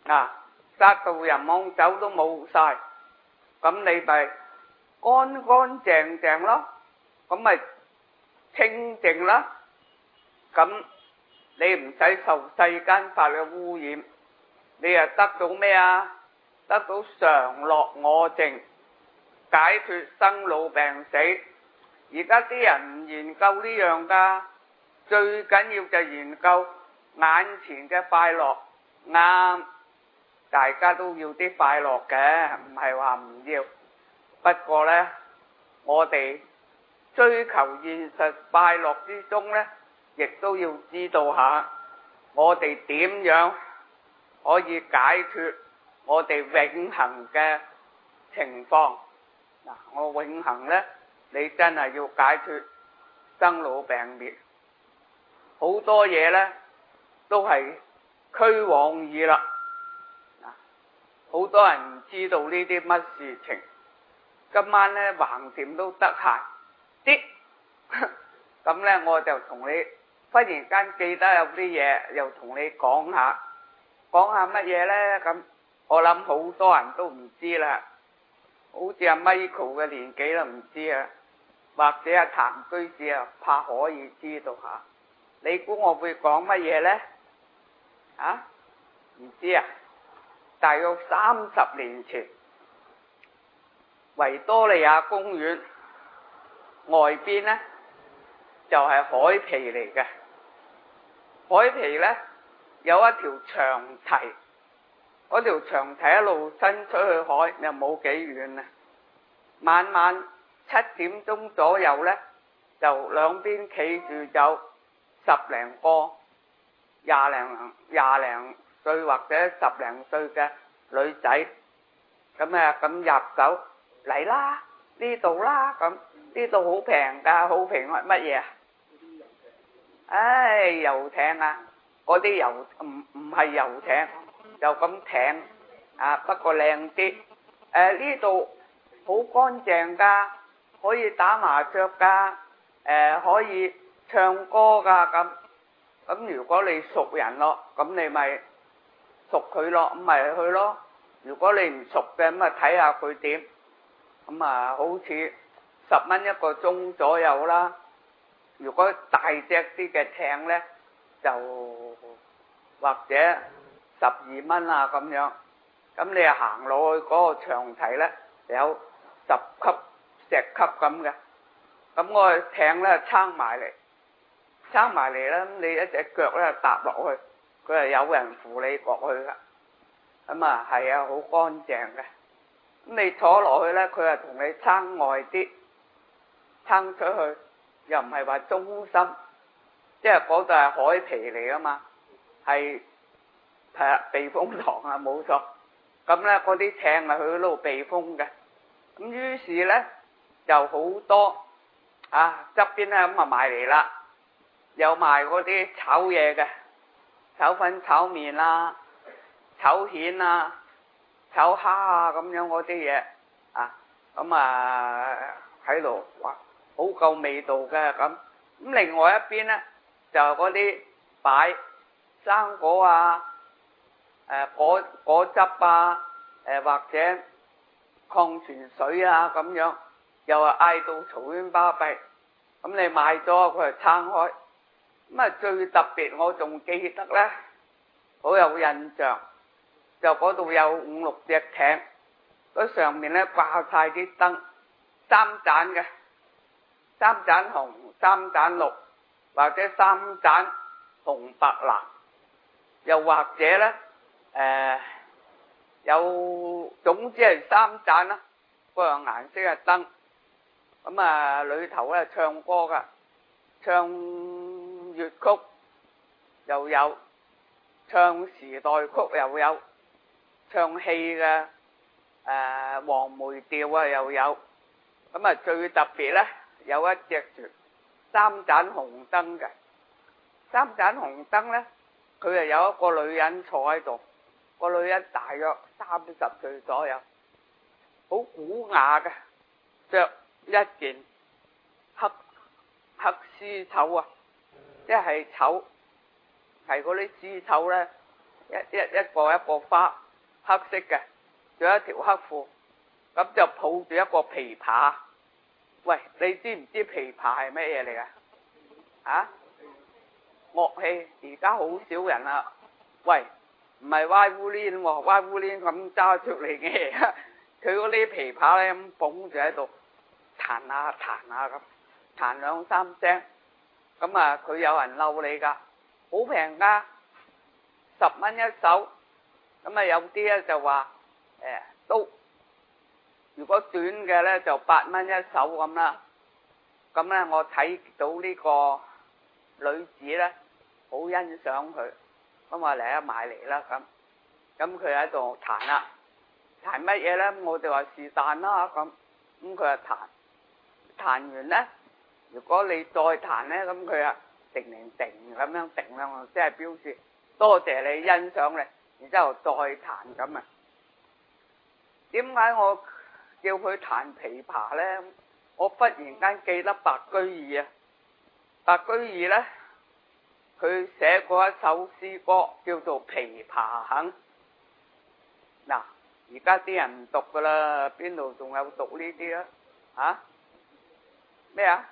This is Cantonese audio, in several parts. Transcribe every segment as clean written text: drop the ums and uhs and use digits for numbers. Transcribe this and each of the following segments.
殺到人望走都冇晒，咁你咪乾乾淨淨咯，咁咪清淨啦。咁你唔使受世間法嘅污染，你又得到咩啊？得到常樂我淨，解脫生老病死。而家啲人唔研究呢樣噶，最緊要就研究眼前嘅快樂。啱，大家都要啲快樂嘅，唔係話唔要。不過呢，我哋追求現實快樂之中呢，亦都要知道下我哋點樣可以解脫我哋永恆嘅情況。我永恆呢，你真係要解脫生老病滅，好多嘢呢都係虛妄意啦。好多人唔知道呢啲乜事情。今晚呢橫掂都得閒啲，咁呢我就同你忽然間記得有啲嘢，又同你講下乜嘢呢？咁我諗好多人都唔知啦，好似阿 Michael 嘅年紀都唔知啊，或者阿譚居士啊，怕可以知道下。你估我會講乜嘢呢？唔知啊？大約30年前，維多利亞公園外邊呢，就係海皮嚟嘅。海皮呢，有一條長堤，嗰條長堤一路伸出去海，又冇幾遠啊。晚晚7點鐘左右呢，就兩邊企住有10零個廿零歲或者10零歲嘅女仔，咁入手嚟啦，呢度啦，咁呢度好平噶，好平乜嘢啊？遊艇啊，嗰啲遊唔係遊艇，就咁艇不過靚啲。呢度好乾淨噶，可以打麻雀噶，可以唱歌噶。咁如果你熟人咯，咁你咪熟佢咯，咁咪去咯。如果你唔熟嘅，咁啊睇下佢點。咁好似10蚊一個鐘左右啦。如果大隻啲嘅艇呢，就或者12蚊啊咁樣。咁你行落去嗰個長堤呢，有10級石級咁嘅。咁我個艇呢撐埋嚟啦，你一隻腳呢踏落去，佢係有人扶你過去噶。咁係啊，好乾淨嘅。咁你坐落去呢，佢係同你撐外啲，撐出去，又唔係話中心，即係嗰度係海皮嚟啊嘛，係避風塘啊，冇錯。咁呢，嗰啲艇係去嗰度避風嘅。咁於是呢，就好多側邊呢咁賣嚟啦，有賣嗰啲炒嘢嘅，炒粉炒麵啦，炒蜆啊，炒蝦啊，咁樣嗰啲嘢喺度，哇，好夠味道嘅咁。咁另外一邊呢，就嗰啲擺生果啊，果汁啊，或者礦泉水啊咁樣，又係嗌到嘈喧巴閉。咁你買咗佢就撐開。咁最特別我仲記得呢，好有印象，就嗰度有5、6隻艇，嗰上面呢掛晒啲燈，3盞嘅，3盞紅3盞綠，或者3盞紅白藍，又或者呢總之係3盞啦，嗰個顏色嘅燈。咁裏頭呢唱歌噶，唱粵曲又有，唱時代曲又有，唱戲嘅黃梅調啊又有。咁最特別呢，有一隻3盞紅燈嘅，3盞紅燈呢，佢係有一個女人坐喺度，個女人大約30歲左右，好古雅嘅，着一件黑絲綢啊，即係綢，係嗰啲絲綢呢， 一個花，黑色嘅，仲有一條黑褲，咁就抱住一個琵琶。喂，你知唔知琵琶係咩嘢嚟㗎？啊？樂器，而家好少人啦。喂，唔係歪烏攣喎，歪烏攣咁揸出嚟嘅，佢嗰啲琵琶咧咁捧住喺度彈下彈下咁，彈兩三聲，咁啊佢有人嬲你㗎，好平㗎，10蚊一首，咁啊有啲咧就話都，如果短嘅咧就8蚊一首咁啦，咁咧我睇到呢個女子咧好欣賞佢，咁話嚟啊買嚟啦咁佢喺度彈啦，彈乜嘢咧？我哋話是但啦咁佢就彈完咧，如果你再彈咧，咁佢啊定咁樣定啦，即係表示多謝你欣賞你，然之後再彈咁啊。點解我叫佢彈琵琶咧？我忽然間記得白居易啊，白居易咧佢寫過一首詩歌叫做《琵琶行》。嗱，而家啲人唔讀噶啦，邊度仲有讀呢啲啊？啊？咩啊？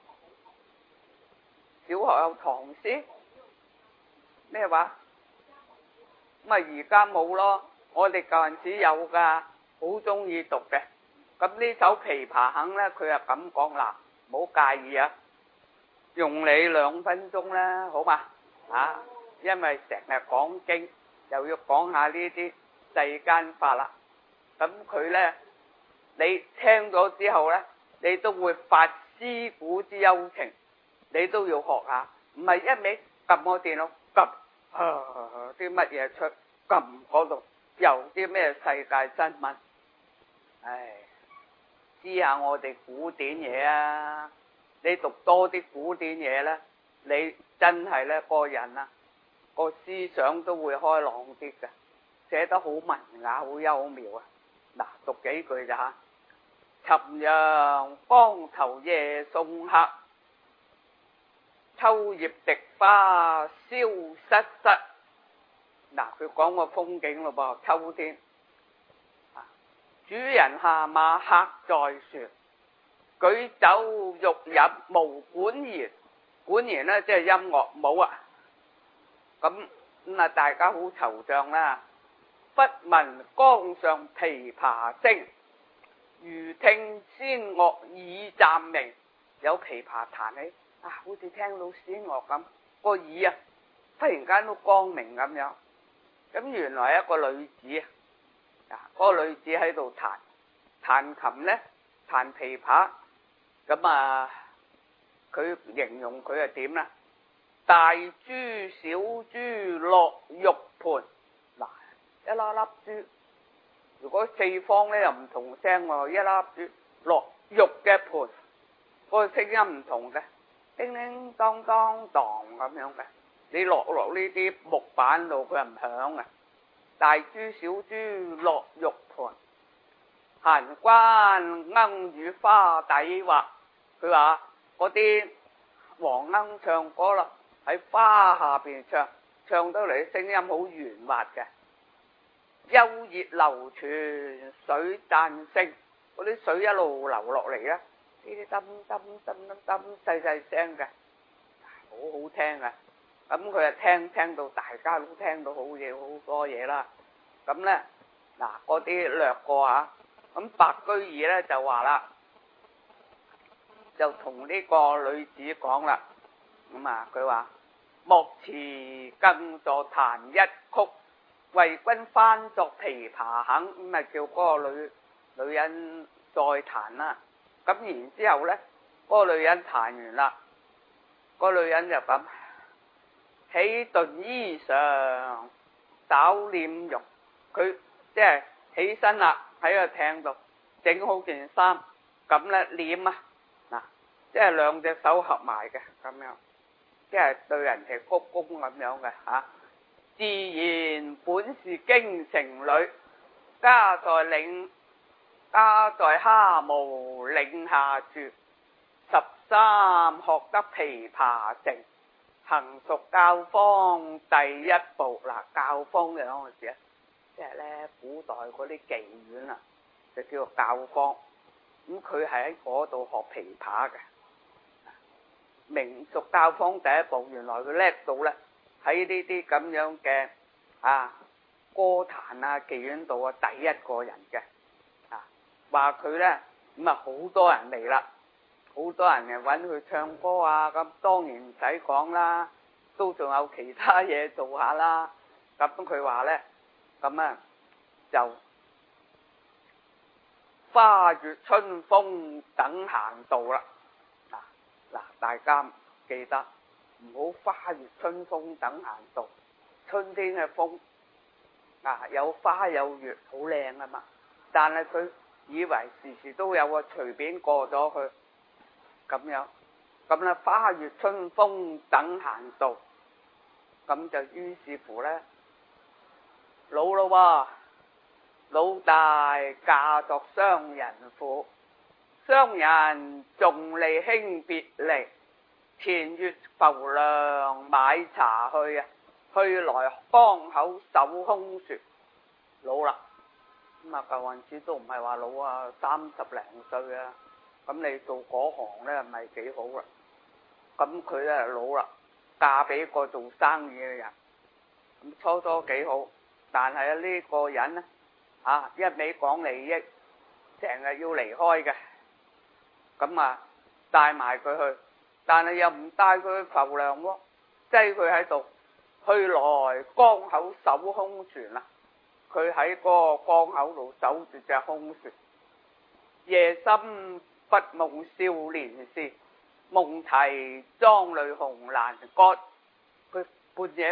小學有唐詩？咩話？咁啊而家冇咯，我哋舊陣時有噶，好中意讀嘅。咁呢首《琵琶行》咧，佢係咁講啦，唔好介意啊，用你2分鐘啦，好嘛？啊，因為成日講經，又要講下呢啲世間法啦。咁佢咧，你聽咗之後咧，你都會發思古之幽情，你都要學下，唔係一味撳個電腦撳啲乜嘢出，撳嗰度有啲咩世界新聞，唉，知下我哋古典嘢啊！你讀多啲古典嘢咧，你真係咧個人啊個思想都會開朗啲嘅，寫得好文雅，好幽妙啊！嗱，讀幾句咋吓？尋陽江頭夜送客，秋葉荻花蕭瑟瑟。嗱，佢講個風景咯噃，秋天。主人下馬客在船，舉酒欲飲無管弦。管弦咧即係音樂舞啊。咁啊，大家好惆悵啦。忽聞江上琵琶聲，餘聽仙樂耳暫明。有琵琶彈起，啊，好似聽到仙樂咁，個耳啊忽然間都光明咁樣。咁原來一個女子啊，嗰個女子喺度彈琴咧，彈琵琶。咁啊，佢形容佢係點咧？大珠小珠落玉盤。嗱，一粒粒珠，如果四方咧又唔同聲喎，一粒珠落玉嘅盤，個聲音唔同嘅，叮叮當當當咁樣嘅。你落呢啲木板度，佢係唔響嘅。大珠小珠落玉盤，閒關鶯與花底畫。佢話嗰啲黃鶯唱歌啦，喺花下邊唱得嚟聲音好圓滑嘅。幽熱流泉水讚聲，嗰啲水一路流落嚟咧，呢啲噔噔噔噔噔細細聲嘅，好好聽啊！咁佢啊聽到大家都聽到好嘢，好多嘢啦。咁咧嗱，嗰啲略過啊。咁白居易咧就話啦，就同呢個女子講啦。咁啊，佢話莫辭更坐彈一曲，為君翻作琵琶行。咁啊叫嗰個女人再彈啦。咁然之後咧，嗰個女人彈完啦，嗰個女人就咁。起頓衣裳找臉容，佢即係起身啦，喺個艇度整好件衫，咁咧臉啊，嗱，即係2隻手合埋嘅咁樣，即係對人哋鞠躬咁樣嘅嚇。自然本是京城女，家在蝦蕪嶺下住，13學得琵琶成。 行屬教坊第一部。嗱，教坊嘅嗰陣時咧，即係咧古代嗰啲妓院啊，就叫做教坊。咁佢係喺嗰度學琵琶嘅。名屬教坊第一部，原來佢叻到咧喺呢啲咁樣嘅歌壇啊妓院度啊第一個人嘅。話佢咧咁好多人嚟啦，好多人嚟揾佢唱歌啊，咁當然唔使講啦，都仲有其他嘢做下啦。咁佢話咧咁就花月春風等閒度啦。嗱，大家記得唔好花月春風等閒度。春天嘅風有花有月好靚啊嘛，但係佢以為時時都有個隨便過咗去咁樣，咁咧花月春風等閒度，咁就於是乎咧老咯喎，老大嫁作商人婦，商人重利輕別離，前月浮梁買茶去啊，去來江口守空船。老啦，咁舊陣時都唔係話老啊，30零歲啊，咁你做嗰行咧唔係幾好啦。咁佢咧老啦，嫁俾個做生意嘅人，咁初初幾好，但係呢個人咧一味講利益，成日要離開嘅，咁帶埋佢去，但係又唔帶佢去浮梁喎，擠佢喺度，去來江口守空船啦。佢喺嗰個江口度守住隻空船，夜深不夢少年時，夢啼妝淚紅闌干。佢半夜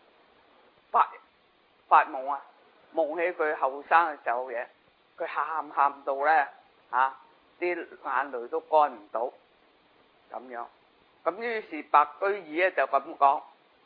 發夢夢起佢後生嘅時候嘢，佢喊到咧啲眼淚都乾唔到咁樣。咁於是白居易咧就咁講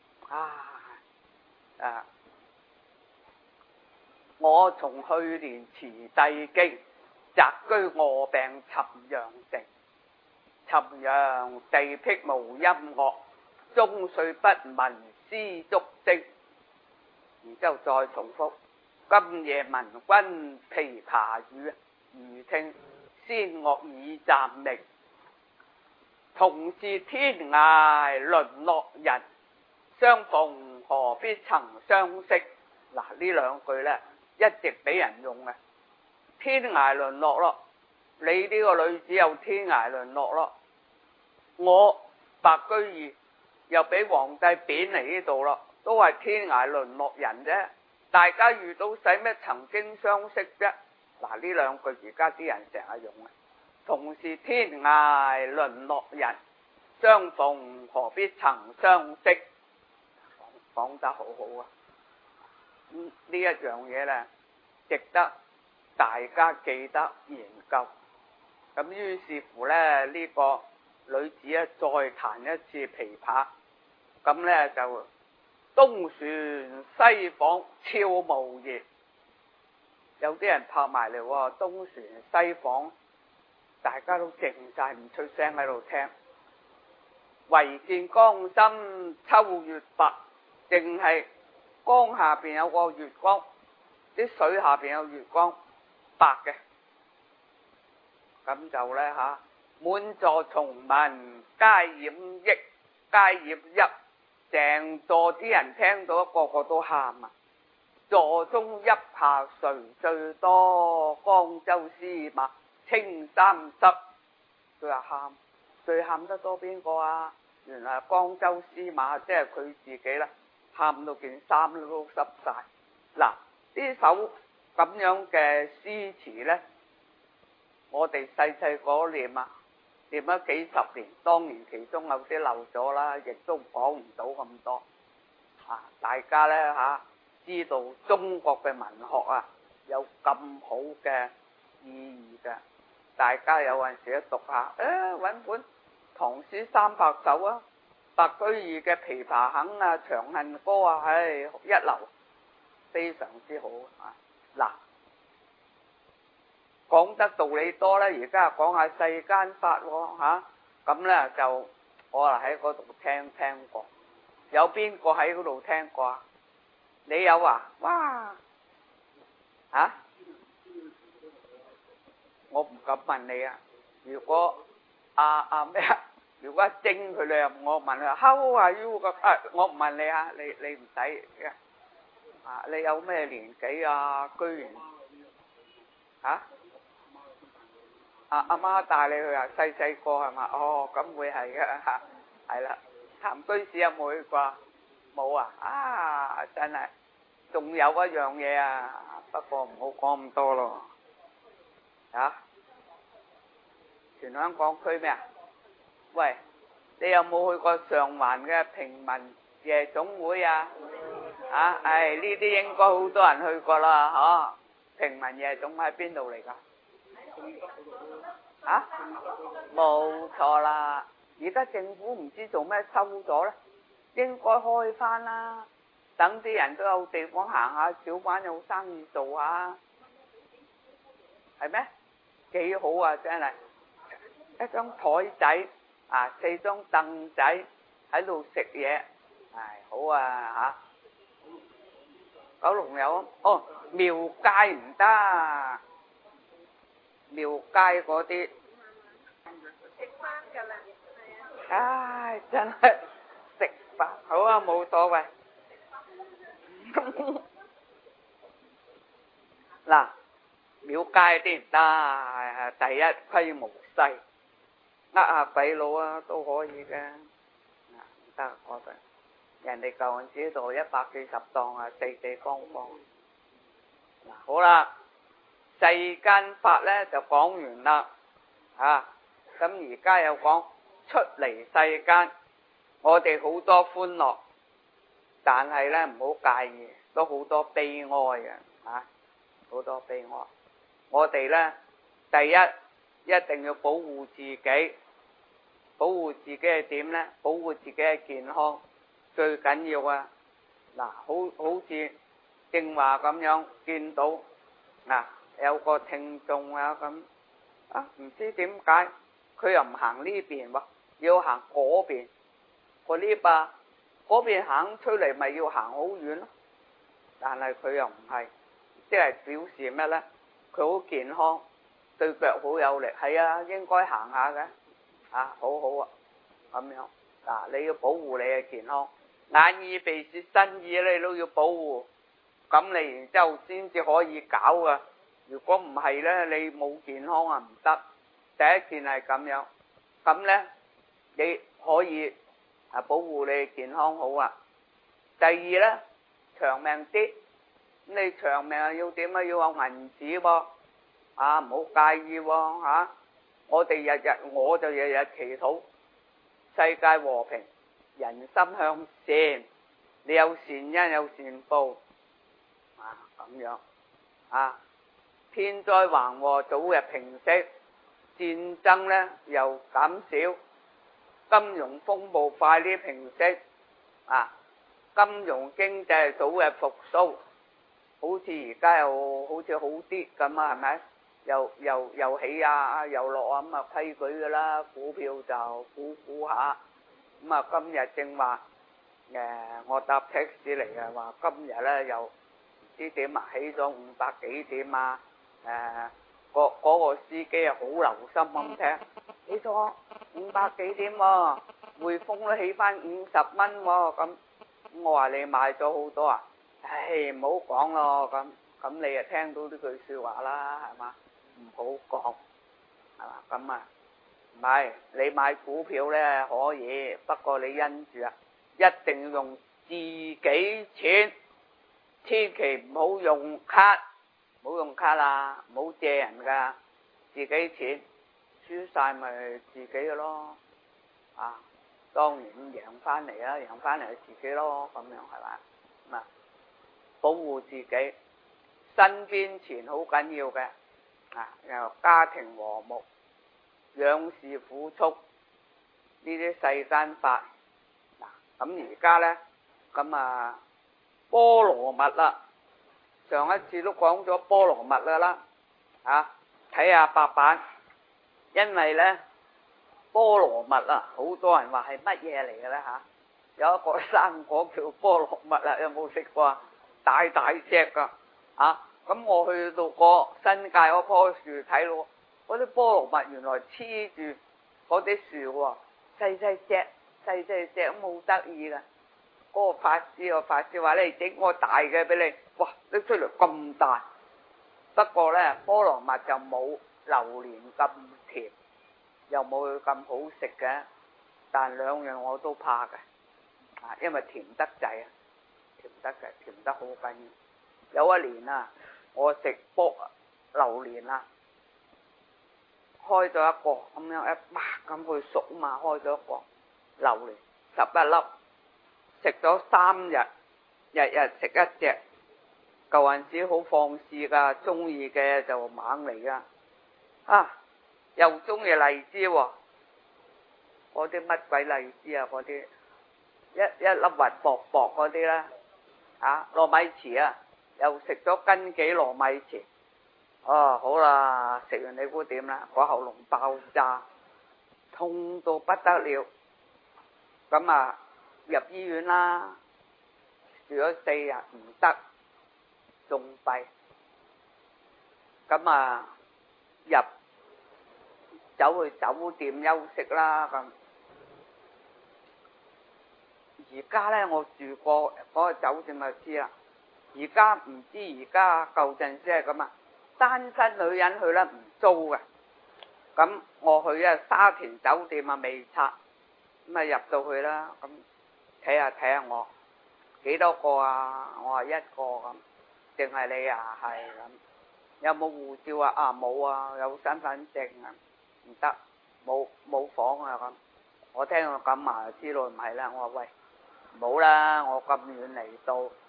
我從去年辭帝京，宅居臥病潯陽城。潯陽地僻無音樂，終歲不聞絲竹聲。然之後再重複，今夜聞君琵琶語，餘聽仙樂已暫明。同是天涯淪落人，相逢何必曾相識。嗱，呢兩句咧一直俾人用嘅，天涯淪落咯，你呢個女子又天涯淪落咯，我白居易又俾皇帝貶嚟呢度咯，都係天涯淪落人啫，大家遇到使咩曾經相識啫。嗱，呢兩句而家啲人成日用嘅，同是天涯淪落人，相逢何必曾相識，講得好好啊。呢一樣嘢咧，值得大家記得研究。咁於是乎咧，呢個女子咧再彈一次琵琶，咁咧就東船西舫悄無言。有啲人拍埋嚟喎，東船西舫，大家都靜晒唔出聲喺度聽。唯見江心秋月白，淨係江下邊有個月光，啲水下邊有月光，白嘅。咁就咧滿座重聞皆掩抑，皆掩泣，成座啲人聽到個個都喊座中泣下誰最多？江州司馬青衫濕。佢話喊，最喊得多邊個啊？原來江州司馬，即係佢自己啦，喊到件衫都濕晒。嗱，呢首咁樣嘅詩詞呢，我哋細個念念咗幾十年，當然其中有啲漏咗啦，亦都講唔到咁多。大家呢知道中國嘅文學有咁好嘅意義嘅，大家有陣時都讀下，揾本唐詩三百首白居易嘅《琵琶行》《長恨歌》一流，非常之好嗱，講得道理多咧，而家講下世間法咁咧就我喺嗰度聽過。 有邊個喺嗰度聽過啊？你有啊？哇！啊？我唔敢問你啊！如果咩啊？如果精佢哋，我問佢 How are you 咁我唔問你啊，你唔使嘅。你有咩年紀啊？居然阿媽帶你去啊？細個係嘛？哦，咁會係嘅嚇，係啦。譚居士有冇去過？冇啊！真係，仲有一樣嘢啊，不過唔好講咁多咯。全香港區咩啊？喂，你有冇去過上環嘅平民夜總會啊？呢啲應該好多人去過啦，平民夜總喺邊度嚟㗎？冇錯啦，而家政府唔知做咩收咗咧，應該開返啦，等啲人都有地方行下，小販有生意做下，係咩？幾好啊！真係一張台仔4張凳仔喺度食嘢，好啊九龍有廟街唔得，廟街嗰啲食翻㗎啦，真係食飯好啊，冇所謂。嗱，廟街啲唔得，第一規模細，下鬼佬都可以嘅，唔得嗰度。人哋舊陣時度140檔四四方方。好啦，世間法咧就講完啦，咁而家又講出嚟世間，我哋好多歡樂，但係咧唔好介意，都好多悲哀嘅，好多悲哀。我哋咧第一定要保護自己，保護自己係點咧？保護自己嘅健康最緊要啊！好似正話咁樣見到有個聽眾咁唔知點解佢又唔行呢邊喎，要行嗰邊個 lift 啊，嗰邊行出嚟咪要行好遠咯。但係佢又唔係，即係表示咩咧？佢好健康，對腳好有力，係應該行下嘅，好好啊咁樣。你要保護你嘅健康，眼耳鼻舌身意你都要保護，咁你然之後先至可以搞噶。如果唔係咧，你冇健康唔得。第一件係咁樣，咁咧你可以保護你嘅健康好啊。第二咧，長命啲，咁你長命要點啊？要有銀紙喎，唔好介意喎，我哋我就日日祈禱世界和平，人心向善，你有善因有善報，咁樣天災橫禍早日平息，戰爭咧又減少，金融風暴快啲平息，金融經濟早日復甦，好似而家又好似好啲咁係咪？又起又落咁規矩噶啦，股票就估下。咁今日正話我搭的士嚟嘅，話今日咧又唔知點起咗500幾點嗰個司機好留心咁聽，起咗500幾點喎，匯豐都起翻50蚊喎，咁我話你買咗好多唔好講咯，咁你就聽到呢句說話啦，係嘛？唔好講，係嘛？咁唔係你買股票咧可以，不過你因住一定要用自己錢，千祈唔好用卡，唔好用卡啦，唔好借人噶，自己錢輸晒咪自己嘅咯，當然贏翻嚟啦，贏翻嚟係自己咯，咁樣係嘛？保護自己，身邊錢好緊要嘅，又家庭和睦，養士撫畜，呢啲世間法。咁而家咧，波羅蜜啦，上一次都講咗波羅蜜啦，睇下白板，因為咧波羅蜜好多人話係乜嘢嚟嘅咧有一個生果叫菠蘿蜜啊，有冇食過啊？大大隻噶咁我去到個新界嗰棵樹睇到嗰啲菠蘿蜜原來黐住嗰啲樹喎，細細隻咁好得意噶。嗰個法師話你整個大嘅俾你，哇拎出嚟咁大。不過呢，菠蘿蜜就冇榴蓮咁甜，又冇佢咁好食嘅，但兩樣我都怕嘅，因為甜得滯，甜得好緊要。有一年啊，我食榴蓮啊，開咗一個咁樣一擘咁佢熟啊嘛，開咗一個榴蓮11粒，食咗3日，日日食一隻。舊陣時好放肆噶，中意嘅就猛嚟噶，又中意荔枝喎，嗰啲乜鬼荔枝啊，嗰啲一粒核薄薄嗰啲啦，糯米糍啊，又食咗斤幾糯米糍。好啦，食完你估點啦？個喉嚨爆炸，痛到不得了，咁入醫院啦，住咗4日唔得，仲弊，咁走去酒店休息啦咁。而家呢，我住過嗰個酒店就知啦，而家唔知而家舊陣時係咁單身女人去呢唔租嘅。咁我去沙田酒店未拆，咁入到去啦，咁睇下我幾多個啊？我話1個咁，淨係你啊？係咁。有冇護照啊？冇啊。有身份證啊？唔得，冇房啊咁。我聽佢咁話就知道唔係啦。我話喂，唔好啦，我咁遠嚟到